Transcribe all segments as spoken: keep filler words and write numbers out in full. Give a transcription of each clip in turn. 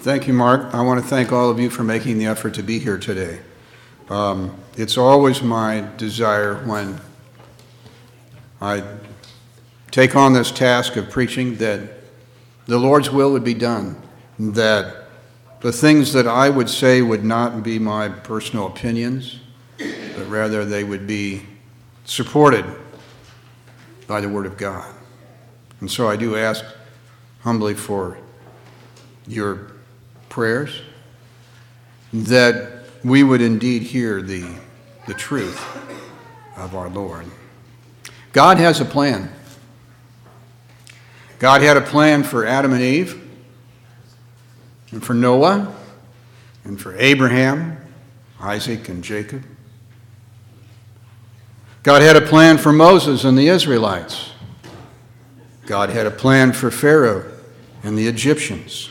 Thank you, Mark. I want to thank all of you for making the effort to be here today. Um, it's always my desire when I take on this task of preaching that the Lord's will would be done, that the things that I would say would not be my personal opinions, but rather they would be supported by the Word of God. And so I do ask humbly for your prayers that we would indeed hear the, the truth of our Lord. God has a plan. God had a plan for Adam and Eve, and for Noah, and for Abraham, Isaac, and Jacob. God had a plan for Moses and the Israelites. God had a plan for Pharaoh and the Egyptians.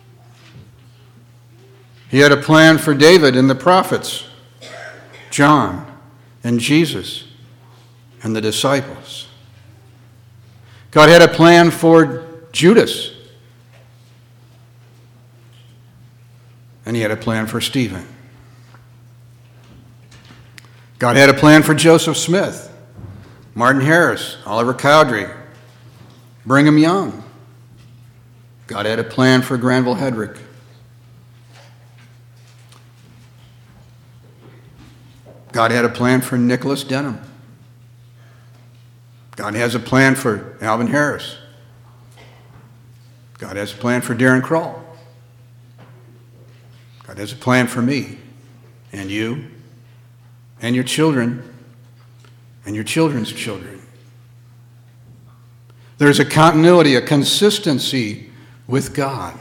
He had a plan for David and the prophets, John and Jesus and the disciples. God had a plan for Judas. And he had a plan for Stephen. God had a plan for Joseph Smith, Martin Harris, Oliver Cowdery, Brigham Young. God had a plan for Granville Hedrick. God had a plan for Nicholas Denham. God has a plan for Alvin Harris. God has a plan for Darren Kroll. God has a plan for me and you and your children and your children's children. There's a continuity, a consistency with God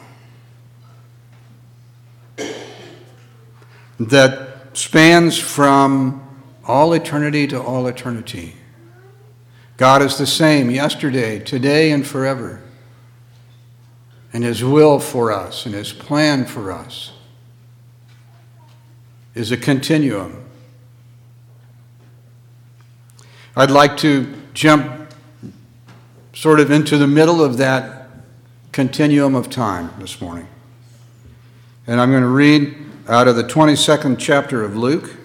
that spans from all eternity to all eternity. God is the same yesterday, today, and forever. And His will for us and His plan for us is a continuum. I'd like to jump sort of into the middle of that continuum of time this morning. And I'm going to read out of the twenty-second chapter of Luke,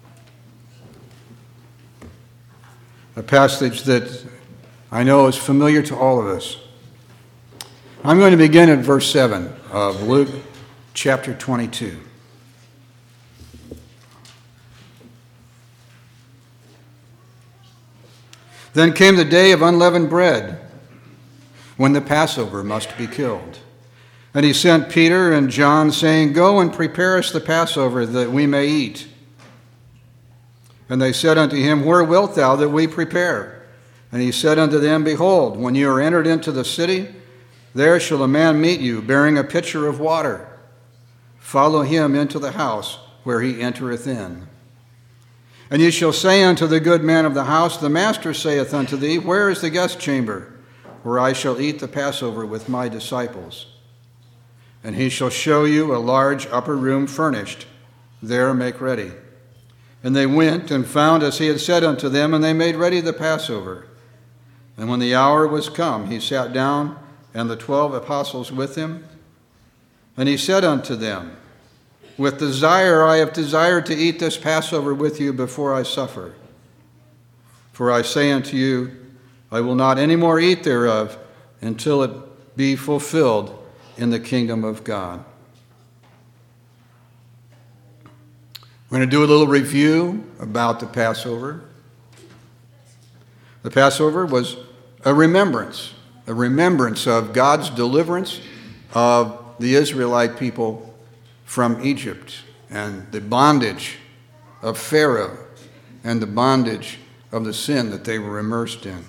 a passage that I know is familiar to all of us. I'm going to begin at verse seven of Luke chapter twenty-two. Then came the day of unleavened bread, when the Passover must be killed. And he sent Peter and John, saying, Go and prepare us the Passover, that we may eat. And they said unto him, Where wilt thou that we prepare? And he said unto them, Behold, when you are entered into the city, there shall a man meet you, bearing a pitcher of water. Follow him into the house where he entereth in. And ye shall say unto the good man of the house, The master saith unto thee, Where is the guest chamber, where I shall eat the Passover with my disciples? And he shall show you a large upper room furnished. There make ready. And they went and found as he had said unto them, and they made ready the Passover. And when the hour was come, he sat down, and the twelve apostles with him. And he said unto them, With desire I have desired to eat this Passover with you before I suffer. For I say unto you, I will not any more eat thereof until it be fulfilled in the kingdom of God. We're going to do a little review about the Passover. The Passover was a remembrance, a remembrance of God's deliverance of the Israelite people from Egypt and the bondage of Pharaoh and the bondage of the sin that they were immersed in.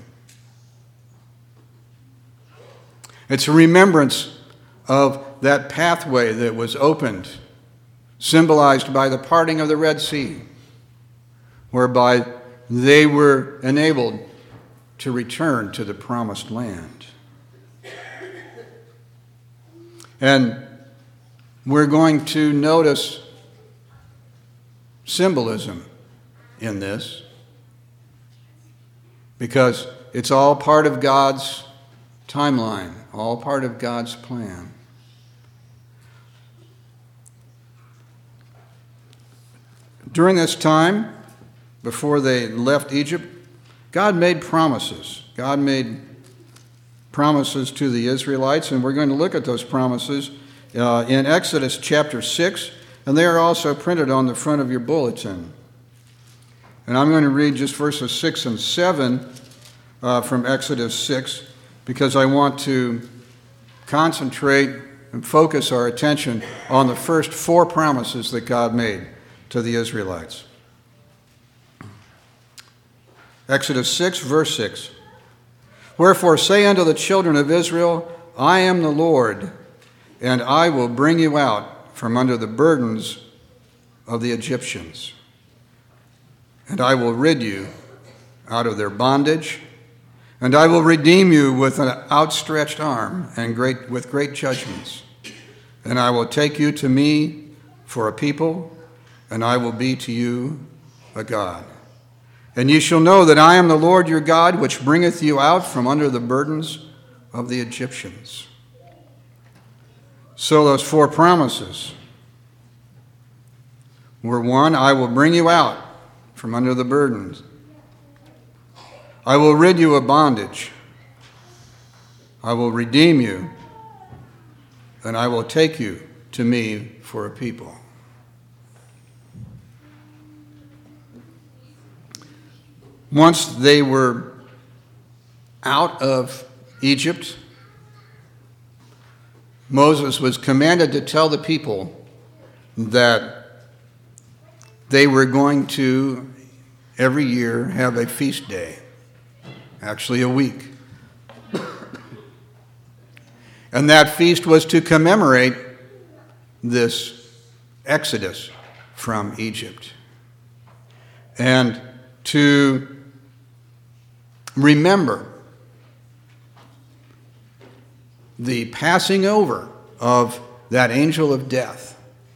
It's a remembrance of that pathway that was opened, symbolized by the parting of the Red Sea, whereby they were enabled to return to the promised land. And we're going to notice symbolism in this, because it's all part of God's timeline, all part of God's plan. During this time, before they left Egypt, God made promises. God made promises to the Israelites, and we're going to look at those promises uh, in Exodus chapter six, and they are also printed on the front of your bulletin. And I'm going to read just verses six and seven uh, from Exodus six, because I want to concentrate and focus our attention on the first four promises that God made to the Israelites. Exodus six, verse six. Wherefore say unto the children of Israel, I am the Lord, and I will bring you out from under the burdens of the Egyptians. And I will rid you out of their bondage, and I will redeem you with an outstretched arm and great with great judgments. And I will take you to me for a people, and I will be to you a God. And ye shall know that I am the Lord your God, which bringeth you out from under the burdens of the Egyptians. So those four promises were: one, I will bring you out from under the burdens. I will rid you of bondage. I will redeem you, and I will take you to me for a people. Once they were out of Egypt, Moses was commanded to tell the people that they were going to, every year, have a feast day, actually a week. And that feast was to commemorate this exodus from Egypt, and to remember the passing over of that angel of death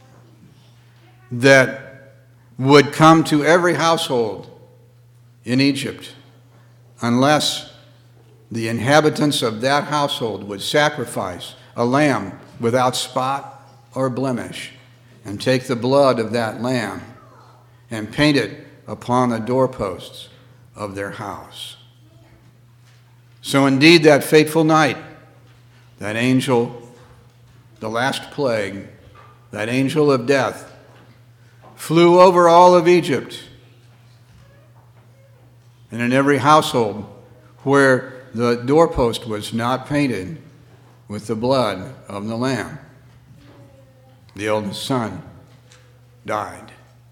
that would come to every household in Egypt unless the inhabitants of that household would sacrifice a lamb without spot or blemish and take the blood of that lamb and paint it upon the doorposts of their house. So indeed, that fateful night, that angel, the last plague, that angel of death, flew over all of Egypt. And in every household where the doorpost was not painted with the blood of the lamb, the eldest son died.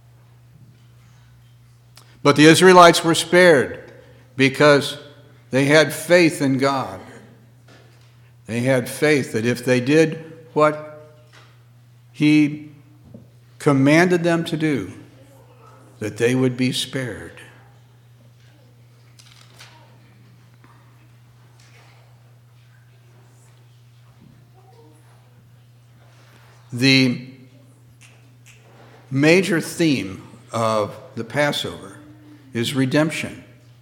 But the Israelites were spared because they had faith in God. They had faith that if they did what He commanded them to do, that they would be spared. The major theme of the Passover is redemption.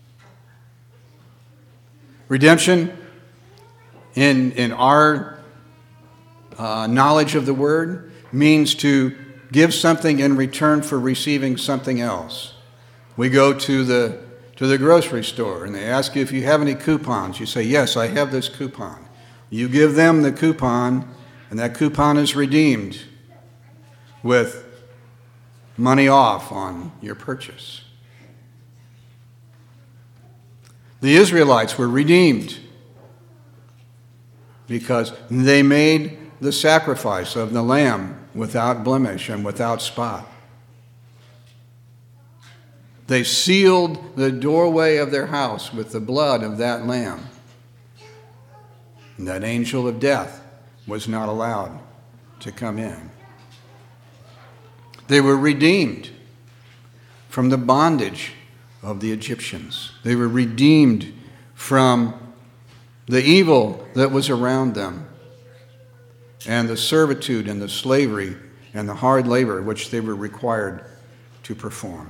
Redemption, in, in our uh, knowledge of the word, means to give something in return for receiving something else. We go to the, to the grocery store and they ask you if you have any coupons. You say, yes, I have this coupon. You give them the coupon, and that coupon is redeemed with money off on your purchase. The Israelites were redeemed because they made the sacrifice of the lamb without blemish and without spot. They sealed the doorway of their house with the blood of that lamb. And that angel of death was not allowed to come in. They were redeemed from the bondage of the Egyptians. They were redeemed from the evil that was around them and the servitude and the slavery and the hard labor which they were required to perform.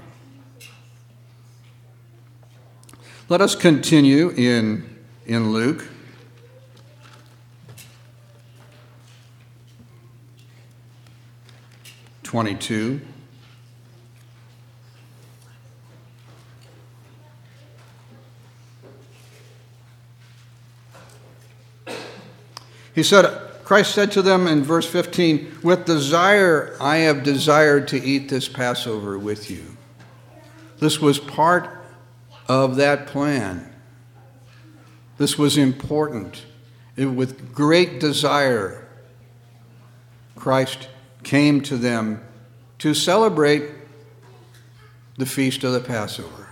Let us continue in, in Luke. twenty-two. He said, Christ said to them in verse fifteen, with desire I have desired to eat this Passover with you. This was part of that plan. This was important. It, with great desire, Christ came to them to celebrate the feast of the Passover.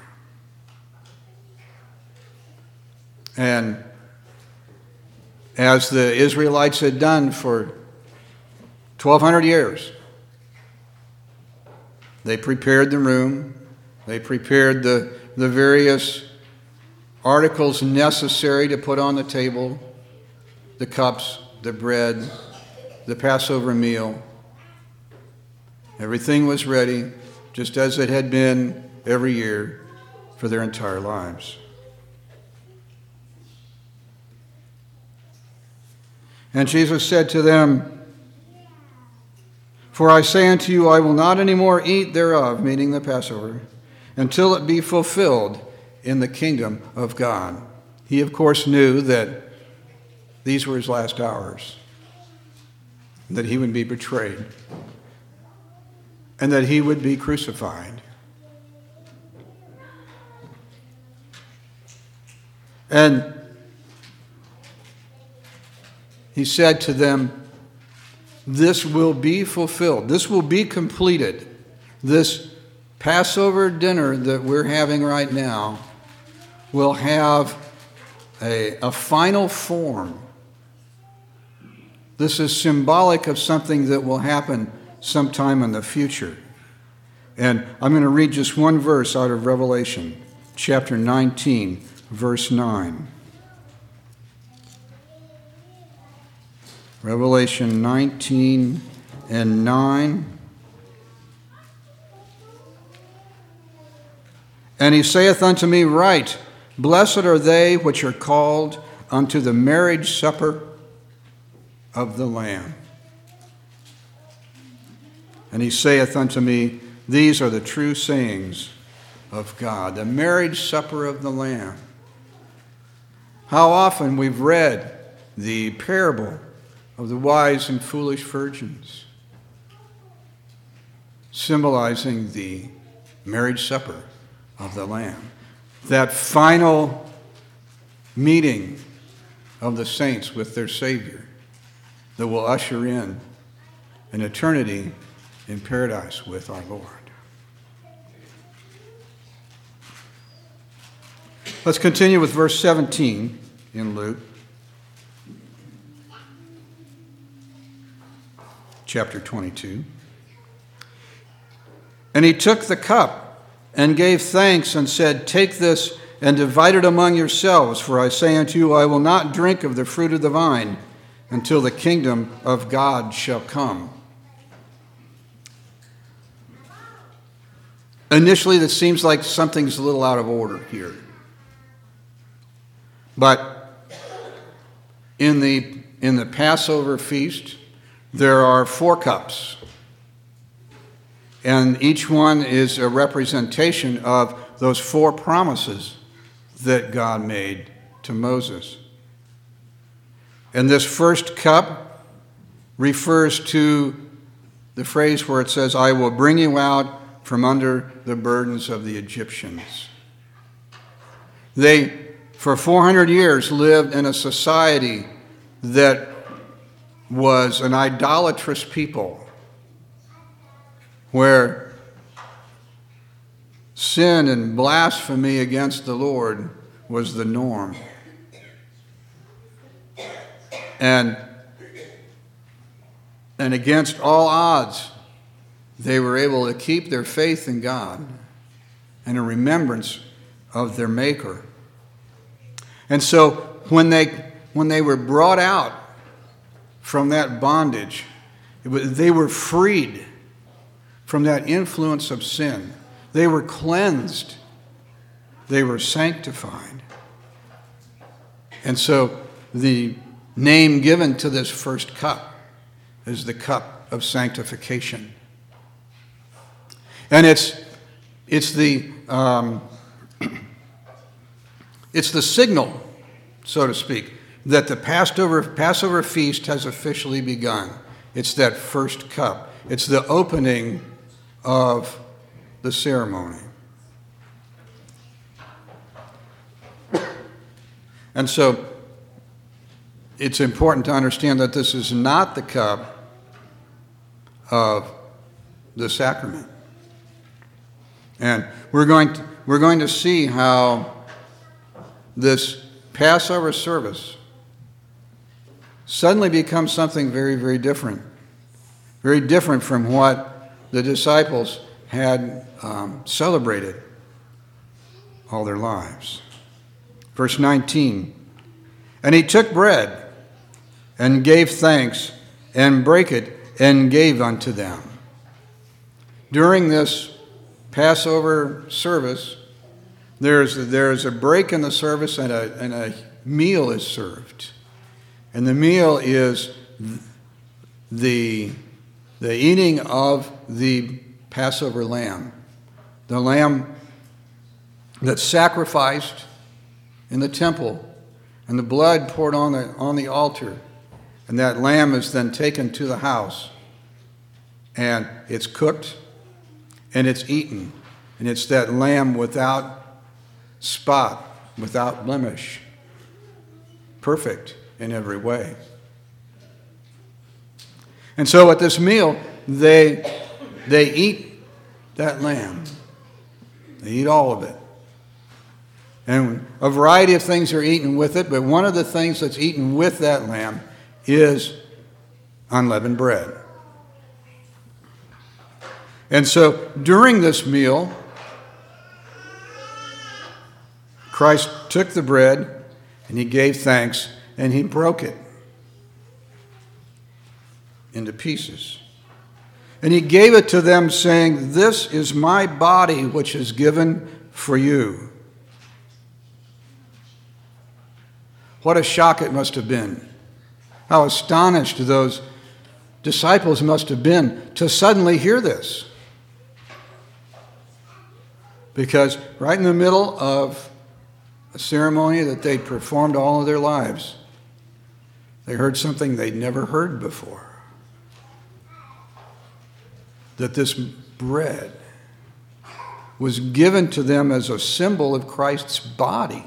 And as the Israelites had done for twelve hundred years, they prepared the room, they prepared the, the various articles necessary to put on the table, the cups, the bread, the Passover meal. Everything was ready, just as it had been every year for their entire lives. And Jesus said to them, for I say unto you, I will not any more eat thereof, meaning the Passover, until it be fulfilled in the kingdom of God. He, of course, knew that these were his last hours, that he would be betrayed, and that he would be crucified. And he said to them, this will be fulfilled. This will be completed. This Passover dinner that we're having right now will have a, a final form. This is symbolic of something that will happen sometime in the future. And I'm going to read just one verse out of Revelation, chapter nineteen, verse nine. Revelation nineteen and nine. And he saith unto me, write, blessed are they which are called unto the marriage supper of the Lamb. And he saith unto me, these are the true sayings of God, the marriage supper of the Lamb. How often we've read the parable of the wise and foolish virgins, symbolizing the marriage supper of the Lamb. That final meeting of the saints with their Savior that will usher in an eternity in paradise with our Lord. Let's continue with verse seventeen in Luke. Chapter twenty-two. And he took the cup and gave thanks and said, take this and divide it among yourselves, for I say unto you, I will not drink of the fruit of the vine until the kingdom of God shall come. Initially, that seems like something's a little out of order here. But in the, in the Passover feast, there are four cups, and each one is a representation of those four promises that God made to Moses. And this first cup refers to the phrase where it says, I will bring you out from under the burdens of the Egyptians. They, for four hundred years, lived in a society that was an idolatrous people where sin and blasphemy against the Lord was the norm. And, and against all odds, they were able to keep their faith in God and a remembrance of their Maker. And so when they, when they were brought out from that bondage, it was, they were freed from that influence of sin. They were cleansed. They were sanctified. And so the name given to this first cup is the cup of sanctification. And it's, it's, the, um, it's the signal, so to speak, that the Passover, Passover feast has officially begun. It's that first cup. It's the opening of the ceremony. And so it's important to understand that this is not the cup of the sacrament. And we're going to, we're going to see how this Passover service suddenly becomes something very, very different. Very different from what the disciples had um, celebrated all their lives. Verse nineteen, and he took bread and gave thanks and brake it and gave unto them. During this Passover service, there's, there's a break in the service and a, and a meal is served. And the meal is the, the eating of the Passover lamb, the lamb that's sacrificed in the temple, and the blood poured on the, on the altar. And that lamb is then taken to the house, and it's cooked, and it's eaten. And it's that lamb without spot, without blemish, perfect in every way. And so at this meal, they, they eat that lamb. They eat all of it. And a variety of things are eaten with it, but one of the things that's eaten with that lamb is unleavened bread. And so during this meal, Christ took the bread and he gave thanks and he broke it into pieces. And he gave it to them, saying, "This is my body, which is given for you." What a shock it must have been. How astonished those disciples must have been to suddenly hear this. Because right in the middle of a ceremony that they'd performed all of their lives, they heard something they'd never heard before. That this bread was given to them as a symbol of Christ's body.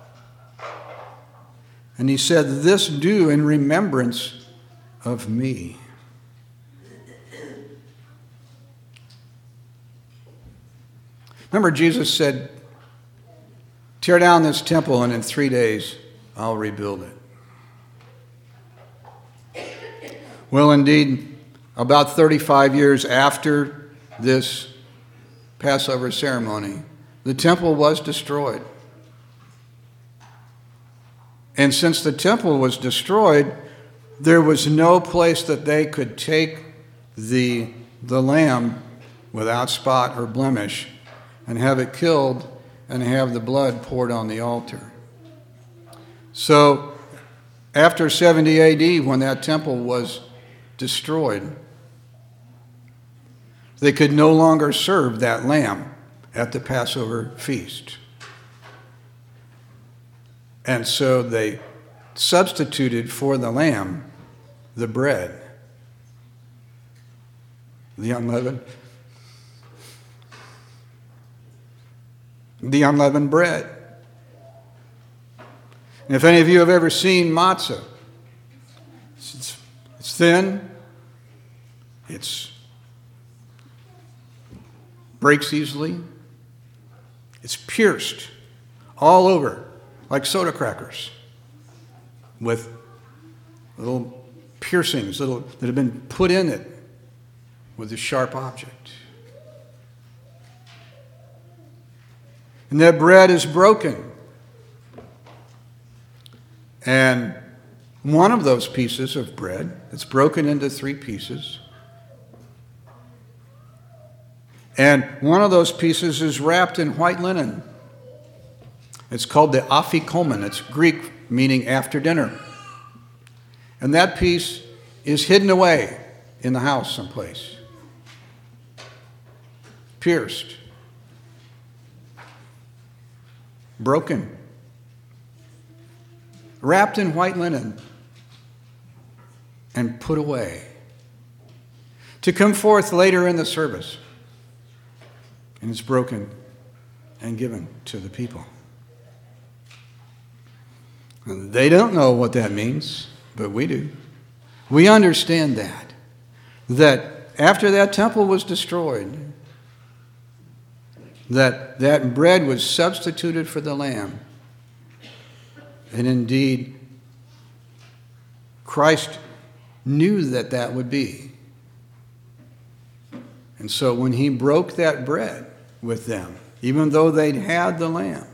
And he said, "This do in remembrance of me." Remember, Jesus said, "Tear down this temple, and in three days I'll rebuild it." Well, indeed, about thirty-five years after this Passover ceremony, the temple was destroyed. And since the temple was destroyed, there was no place that they could take the, the lamb without spot or blemish and have it killed and have the blood poured on the altar. So after seventy A D, when that temple was destroyed, they could no longer serve that lamb at the Passover feast. And so they substituted for the lamb the bread, the unleavened, the unleavened bread. And if any of you have ever seen matzah, it's, it's thin, it's breaks easily, it's pierced all over like soda crackers with little piercings little, that have been put in it with a sharp object. And that bread is broken. And one of those pieces of bread, it's broken into three pieces. And one of those pieces is wrapped in white linen. It's called the afikomen. It's Greek, meaning after dinner. And that piece is hidden away in the house someplace. Pierced. Broken. wrapped in white linen, and put away, to come forth later in the service. And it's broken and given to the people. And they don't know what that means, but we do. We understand that. That after that temple was destroyed, that that bread was substituted for the lamb. And indeed, Christ knew that that would be. And so when he broke that bread with them, even though they'd had the lamb,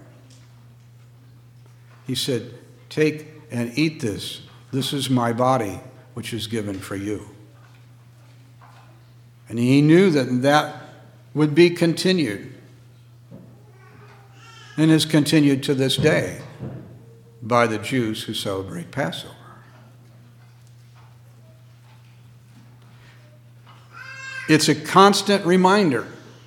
he said, "Take and eat this. This is my body, which is given for you." And he knew that that would be continued, and is continued to this day by the Jews who celebrate Passover. It's a constant reminder,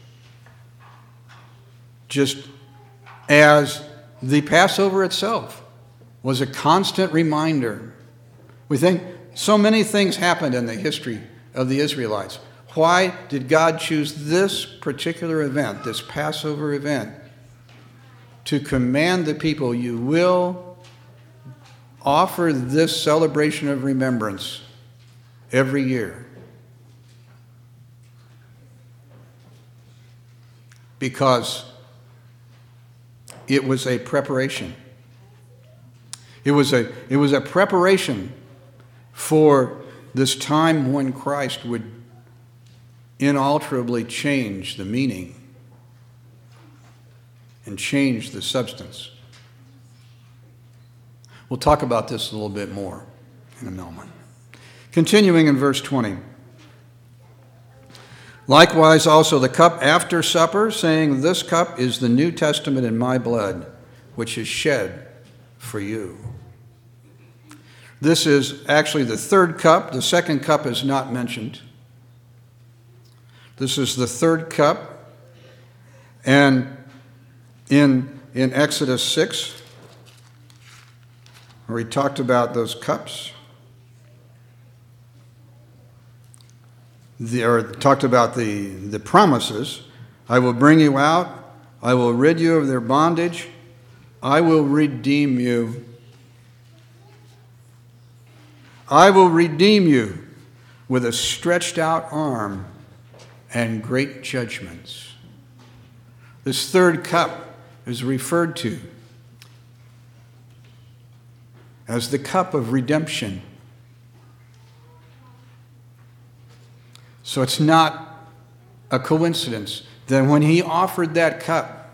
just as the Passover itself was a constant reminder. We think so many things happened in the history of the Israelites. Why did God choose this particular event, this Passover event, to command the people, you will offer this celebration of remembrance every year? Because it was a preparation. It was a, it was a preparation for this time when Christ would inalterably change the meaning and change the substance. We'll talk about this a little bit more in a moment. Continuing in verse twenty. Likewise also the cup after supper, saying, "This cup is the New Testament in my blood, which is shed for you." This is actually the third cup. The second cup is not mentioned. This is the third cup. And in, in Exodus six, where he talked about those cups, the, or talked about the, the promises, "I will bring you out, I will rid you of their bondage, I will redeem you. I will redeem you with a stretched out arm and great judgments." This third cup is referred to as the cup of redemption. So it's not a coincidence that when he offered that cup,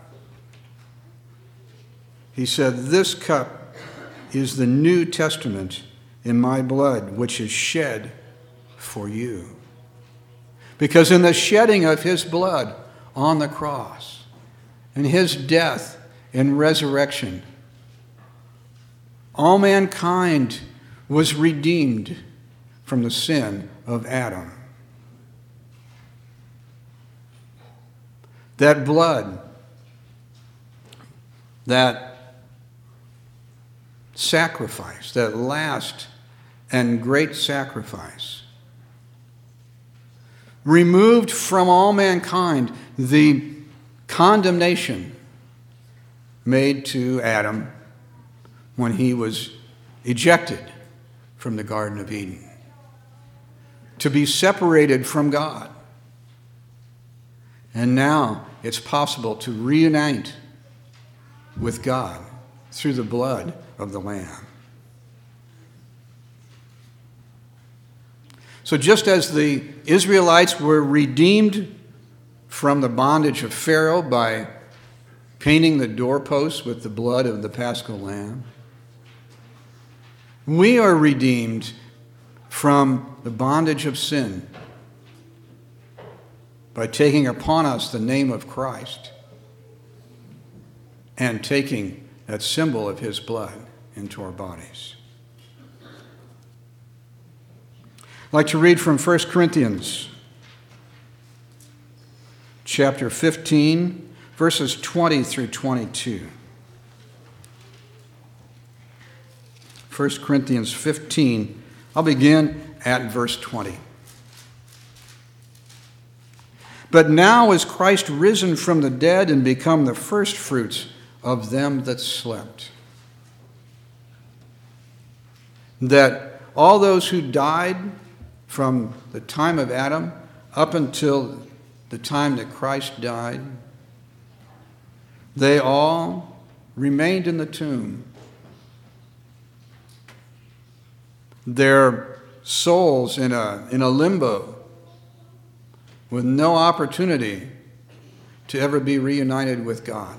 he said, "This cup is the New Testament in my blood, which is shed for you." Because in the shedding of his blood on the cross, in his death and resurrection, all mankind was redeemed from the sin of Adam. That blood, that sacrifice, that last and great sacrifice, removed from all mankind the condemnation made to Adam when he was ejected from the Garden of Eden, to be separated from God. And now it's possible to reunite with God through the blood of the Lamb. So just as the Israelites were redeemed from the bondage of Pharaoh by painting the doorposts with the blood of the Paschal Lamb, we are redeemed from the bondage of sin by taking upon us the name of Christ and taking that symbol of his blood into our bodies. I'd like to read from First Corinthians chapter fifteen, verses twenty through twenty-two. First Corinthians fifteen. I'll begin at verse twenty. But now is Christ risen from the dead and become the firstfruits of them that slept. That all those who died from the time of Adam up until the time that Christ died, they all remained in the tomb. Their souls in a, in a limbo with no opportunity to ever be reunited with God.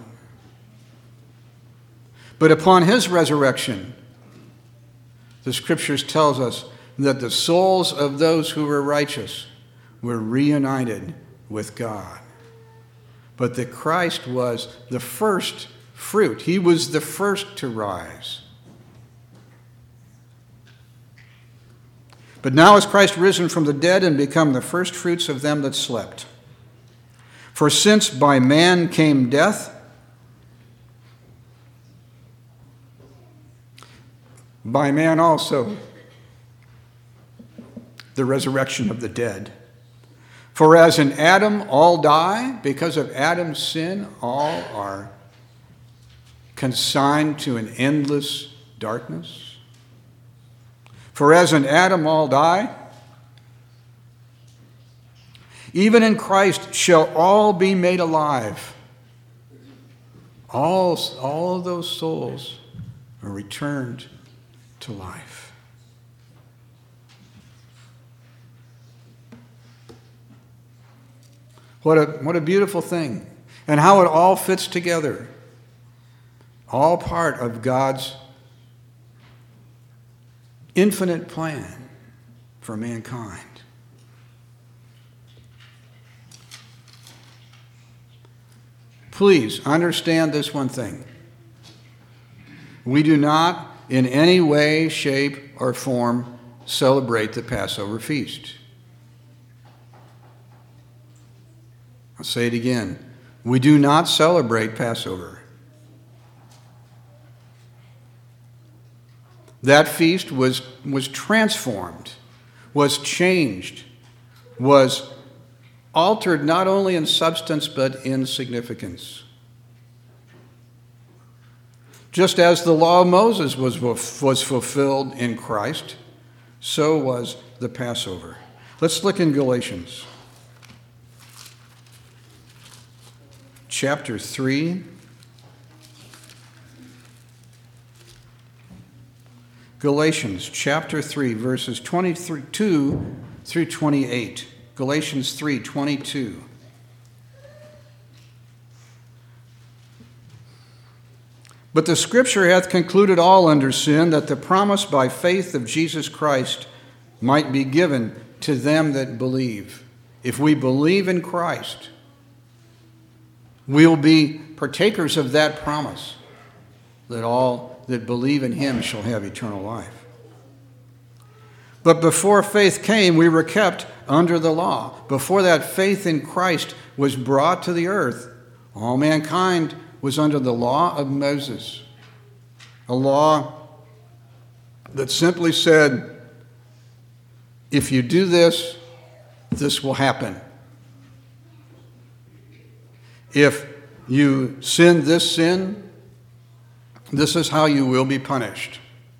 But upon his resurrection, the scriptures tells us that the souls of those who were righteous were reunited with God. But that Christ was the first fruit. He was the first to rise. But now is Christ risen from the dead and become the firstfruits of them that slept. For since by man came death, by man also the resurrection of the dead. For as in Adam all die, because of Adam's sin, all are consigned to an endless darkness. For as in Adam all die, even in Christ shall all be made alive. All, all of those souls are returned to life. What a, what a beautiful thing. And how it all fits together. All part of God's infinite plan for mankind. Please understand this one thing. We do not in any way, shape, or form celebrate the Passover feast. I'll say it again. We do not celebrate Passover. That feast was, was transformed, was changed, was altered not only in substance but in significance. Just as the law of Moses was, was fulfilled in Christ, so was the Passover. Let's look in Galatians. Chapter three. Galatians chapter three, verses twenty-two through twenty-eight. Galatians three, twenty-two. But the Scripture hath concluded all under sin, that the promise by faith of Jesus Christ might be given to them that believe. If we believe in Christ, we'll be partakers of that promise, that all that believe in him shall have eternal life. But before faith came, we were kept under the law. Before that faith in Christ was brought to the earth, all mankind was under the law of Moses. A law that simply said, if you do this, this will happen. If you sin this sin, this is how you will be punished.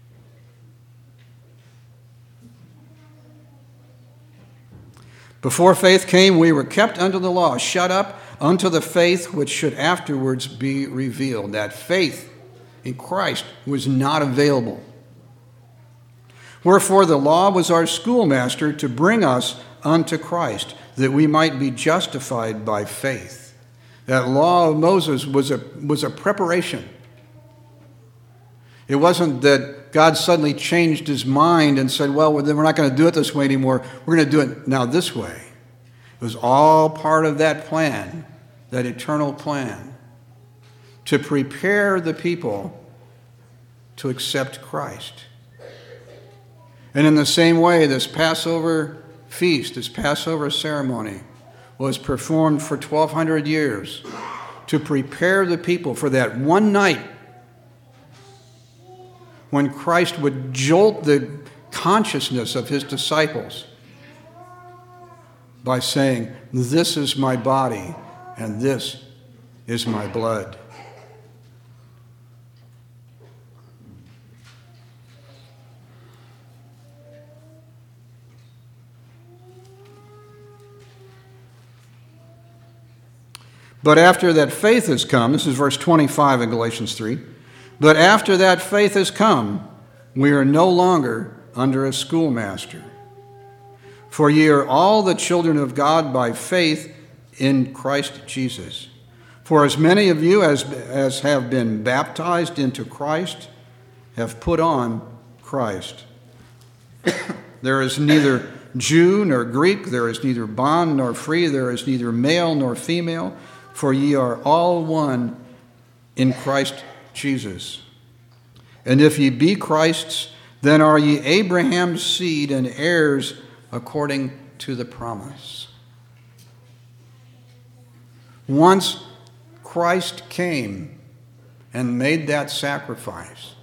Before faith came, we were kept under the law, shut up unto the faith which should afterwards be revealed. That faith in Christ was not available. Wherefore the law was our schoolmaster to bring us unto Christ, that we might be justified by faith. That law of Moses was a, was a preparation. It wasn't that God suddenly changed his mind and said, well, we're not going to do it this way anymore. We're going to do it now this way. It was all part of that plan, that eternal plan, to prepare the people to accept Christ. And in the same way, this Passover feast, this Passover ceremony, was performed for twelve hundred years to prepare the people for that one night when Christ would jolt the consciousness of his disciples by saying, "This is my body and this is my blood." But after that faith has come, this is verse twenty-five in Galatians three, but after that faith has come, we are no longer under a schoolmaster. For ye are all the children of God by faith in Christ Jesus. For as many of you as, as have been baptized into Christ have put on Christ. There is neither Jew nor Greek, there is neither bond nor free, there is neither male nor female, for ye are all one in Christ Jesus. And if ye be Christ's, then are ye Abraham's seed and heirs according to the promise. Once Christ came and made that sacrifice,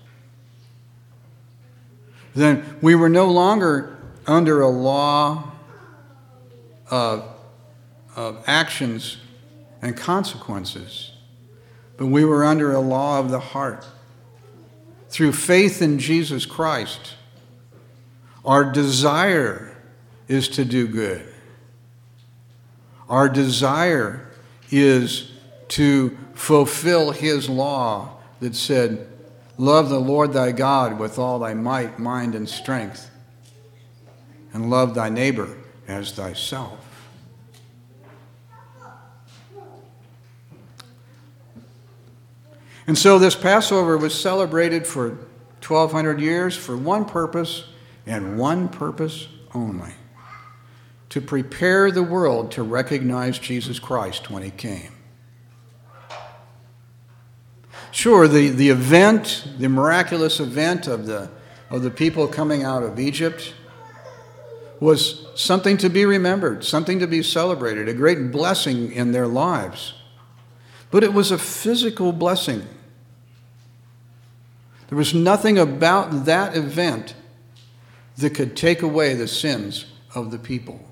then we were no longer under a law of, of actions and consequences, but we were under a law of the heart. Through faith in Jesus Christ, our desire is to do good. Our desire is to fulfill his law that said, "Love the Lord thy God with all thy might, mind, and strength, and love thy neighbor as thyself." And so this Passover was celebrated for twelve hundred years for one purpose and one purpose only: to prepare the world to recognize Jesus Christ when he came. Sure, the, the event, the miraculous event of the, of the people coming out of Egypt was something to be remembered, something to be celebrated, a great blessing in their lives. But it was a physical blessing. There was nothing about that event that could take away the sins of the people.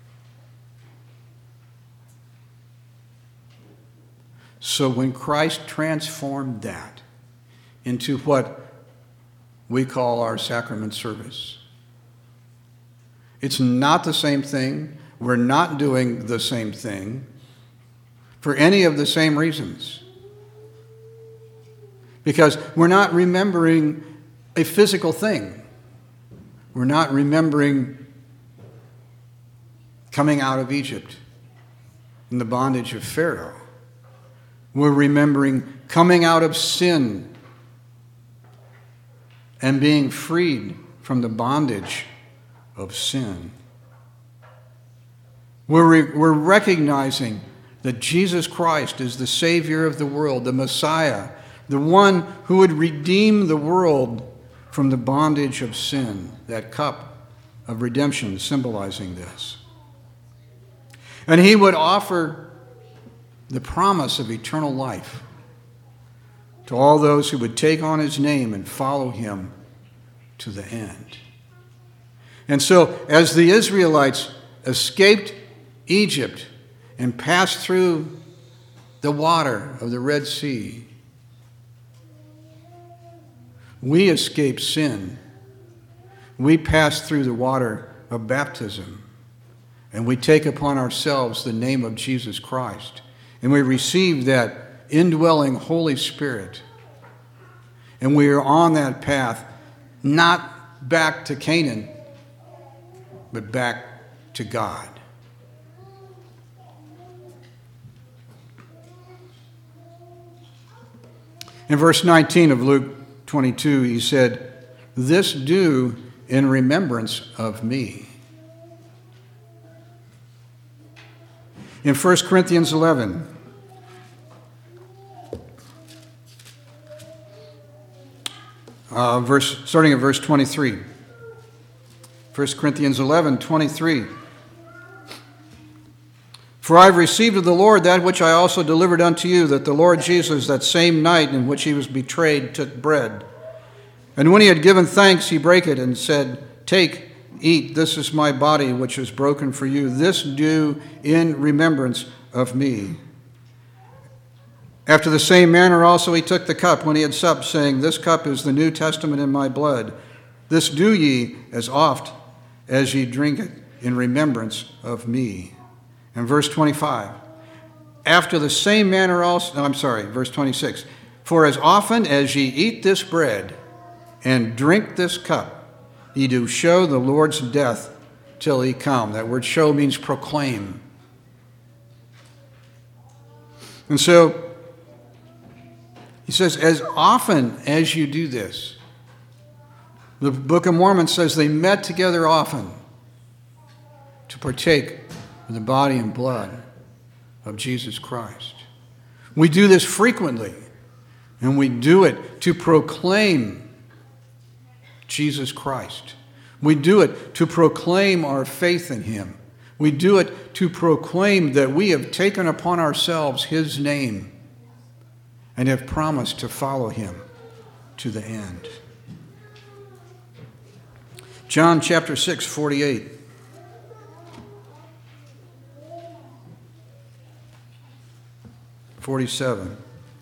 So when Christ transformed that into what we call our sacrament service, it's not the same thing. We're not doing the same thing for any of the same reasons. Because we're not remembering a physical thing. We're not remembering coming out of Egypt in the bondage of Pharaoh. We're remembering coming out of sin and being freed from the bondage of sin. We're, re- we're recognizing that Jesus Christ is the Savior of the world, the Messiah, the one who would redeem the world from the bondage of sin, that cup of redemption symbolizing this. And he would offer the promise of eternal life to all those who would take on his name and follow him to the end. And so, as the Israelites escaped Egypt and passed through the water of the Red Sea, we escape sin. We pass through the water of baptism, and we take upon ourselves the name of Jesus Christ, and we receive that indwelling Holy Spirit, and we are on that path, not back to Canaan, but back to God. In verse nineteen of Luke twenty-two, he said, "This do in remembrance of me." In First Corinthians eleven, uh, verse, starting at verse twenty-three. First Corinthians eleven, twenty-three. "For I have received of the Lord that which I also delivered unto you, that the Lord Jesus, that same night in which he was betrayed, took bread. And when he had given thanks, he brake it and said, "Take, eat, this is my body, which is broken for you. This do in remembrance of me." After the same manner also he took the cup when he had supped, saying, "This cup is the New Testament in my blood. This do ye as oft as ye drink it in remembrance of me." And verse twenty-five, after the same manner also, no, I'm sorry, verse twenty-six, "For as often as ye eat this bread and drink this cup, ye do show the Lord's death till he come." That word show means proclaim. And so he says, as often as you do this. The Book of Mormon says they met together often to partake of the body and blood of Jesus Christ. We do this frequently, and we do it to proclaim Jesus Christ. We do it to proclaim our faith in him. We do it to proclaim that we have taken upon ourselves his name and have promised to follow him to the end. John chapter six, forty-eight. forty-seven.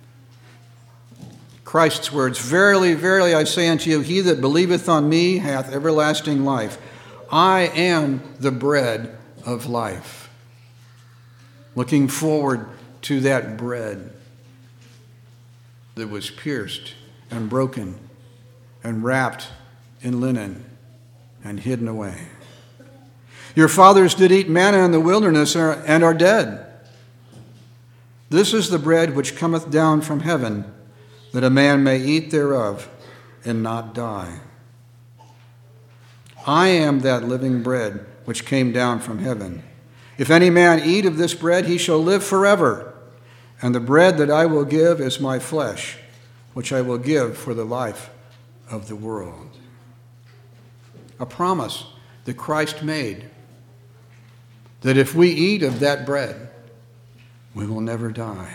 Christ's words, "Verily, verily, I say unto you, he that believeth on me hath everlasting life. I am the bread of life." Looking forward to that bread that was pierced and broken and wrapped in linen and hidden away. "Your fathers did eat manna in the wilderness and are dead. This is the bread which cometh down from heaven, that a man may eat thereof and not die. I am that living bread which came down from heaven. If any man eat of this bread, he shall live forever. And the bread that I will give is my flesh, which I will give for the life of the world." A promise that Christ made, that if we eat of that bread, we will never die.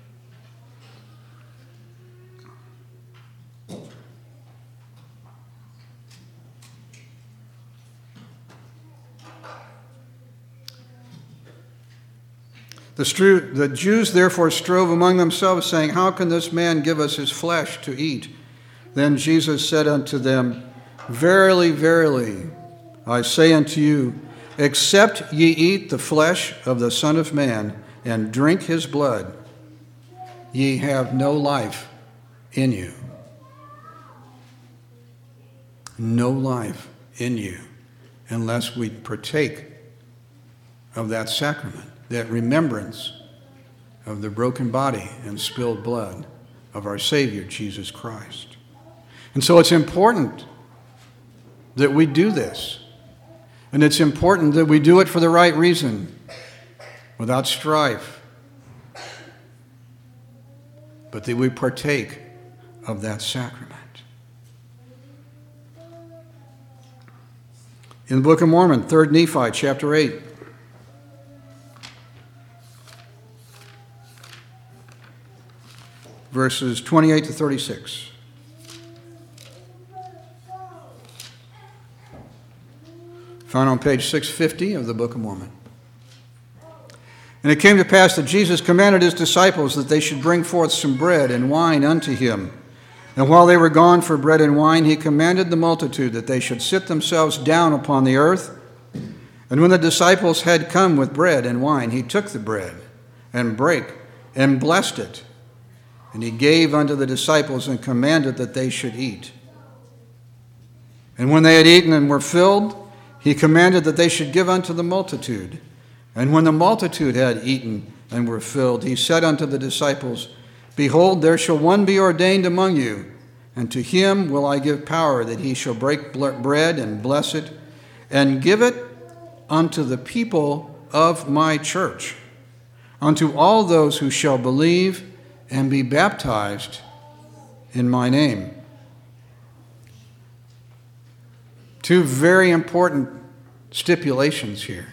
The, stru- the Jews therefore strove among themselves, saying, "How can this man give us his flesh to eat?" Then Jesus said unto them, "Verily, verily, I say unto you, except ye eat the flesh of the Son of Man and drink his blood, ye have no life in you." No life in you unless we partake of that sacrament, that remembrance of the broken body and spilled blood of our Savior, Jesus Christ. And so it's important that we do this. And it's important that we do it for the right reason, without strife, but that we partake of that sacrament. In the Book of Mormon, Third Nephi, chapter eight. Verses twenty-eight to thirty-six. Found on page six fifty of the Book of Mormon. "And it came to pass that Jesus commanded his disciples that they should bring forth some bread and wine unto him. And while they were gone for bread and wine, he commanded the multitude that they should sit themselves down upon the earth. And when the disciples had come with bread and wine, he took the bread and brake and blessed it. And he gave unto the disciples and commanded that they should eat. And when they had eaten and were filled, he commanded that they should give unto the multitude. And when the multitude had eaten and were filled, he said unto the disciples, Behold, there shall one be ordained among you, and to him will I give power that he shall break bread and bless it, and give it unto the people of my church, unto all those who shall believe and be baptized in my name." Two very important stipulations here.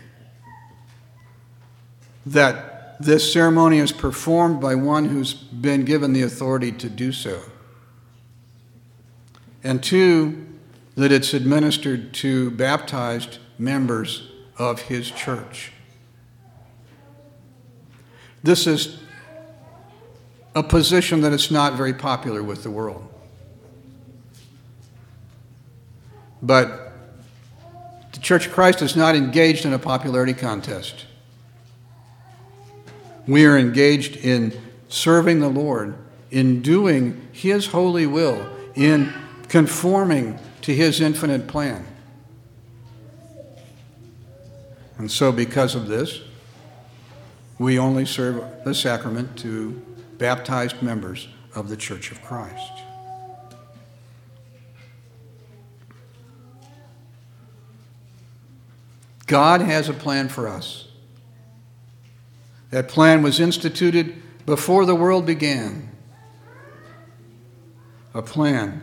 That this ceremony is performed by one who's been given the authority to do so. and two, that it's administered to baptized members of his church. This is a position that is not very popular with the world. But the Church of Christ is not engaged in a popularity contest. We are engaged in serving the Lord, in doing his holy will, in conforming to his infinite plan. And so because of this, we only serve the sacrament to baptized members of the Church of Christ. God has a plan for us. That plan was instituted before the world began. A plan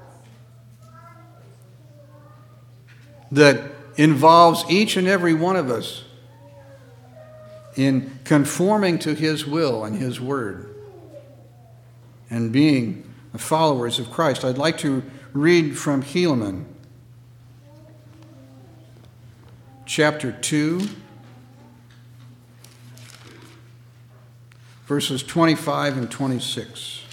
that involves each and every one of us in conforming to his will and his word and being followers of Christ. I'd like to read from Helaman, chapter two, verses twenty-five and twenty-six.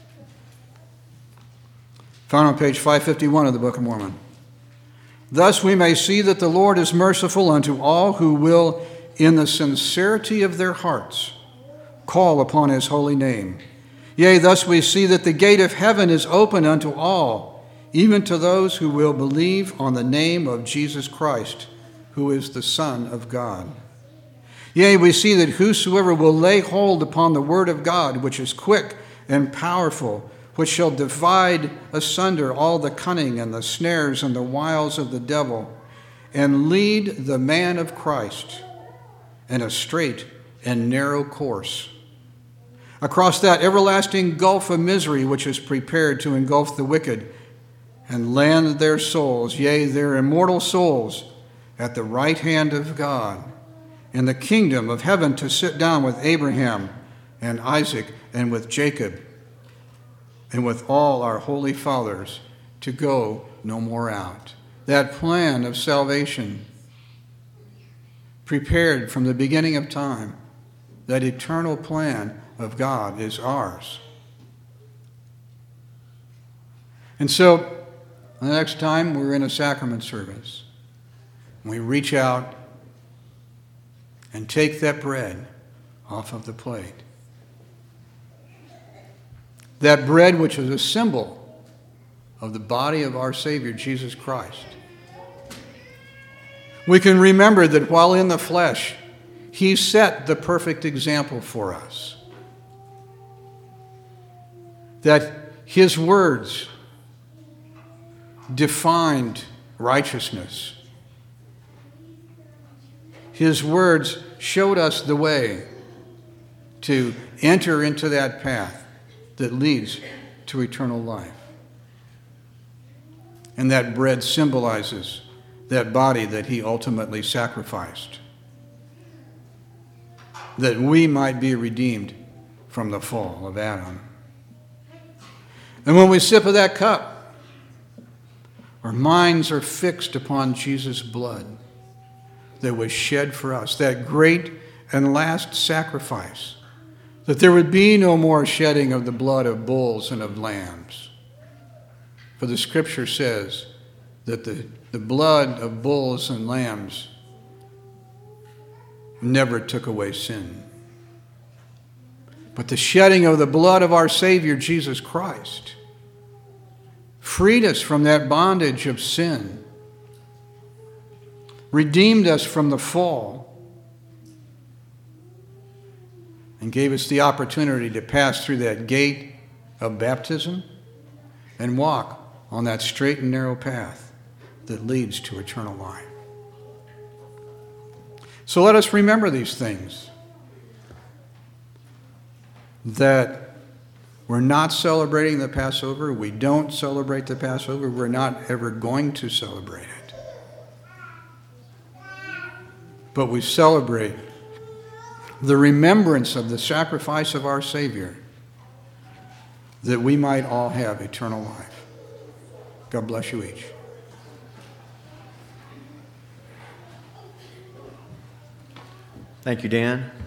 Found on page five fifty-one of the Book of Mormon. Thus we may see that the Lord is merciful unto all who will, in the sincerity of their hearts, call upon his holy name. Yea, thus we see that the gate of heaven is open unto all, even to those who will believe on the name of Jesus Christ, who is the Son of God. Yea, we see that whosoever will lay hold upon the word of God, which is quick and powerful, which shall divide asunder all the cunning and the snares and the wiles of the devil, and lead the man of Christ in a straight and narrow course, across that everlasting gulf of misery which is prepared to engulf the wicked, and land their souls, yea, their immortal souls, at the right hand of God, in the kingdom of heaven, to sit down with Abraham and Isaac and with Jacob, and with all our holy fathers, to go no more out. That plan of salvation, prepared from the beginning of time, that eternal plan of God is ours. And so, the next time we're in a sacrament service, we reach out and take that bread off of the plate. That bread which is a symbol of the body of our Savior, Jesus Christ. We can remember that while in the flesh, he set the perfect example for us. That his words defined righteousness. His words showed us the way to enter into that path that leads to eternal life. And that bread symbolizes that body that he ultimately sacrificed, that we might be redeemed from the fall of Adam. And when we sip of that cup, our minds are fixed upon Jesus' blood that was shed for us, that great and last sacrifice, that there would be no more shedding of the blood of bulls and of lambs. For the scripture says that the, the blood of bulls and lambs never took away sin. But the shedding of the blood of our Savior, Jesus Christ, freed us from that bondage of sin, redeemed us from the fall, and gave us the opportunity to pass through that gate of baptism and walk on that straight and narrow path that leads to eternal life. So let us remember these things, that we're not celebrating the Passover. We don't celebrate the Passover. We're not ever going to celebrate it. But we celebrate the remembrance of the sacrifice of our Savior, that we might all have eternal life. God bless you each. Thank you, Dan.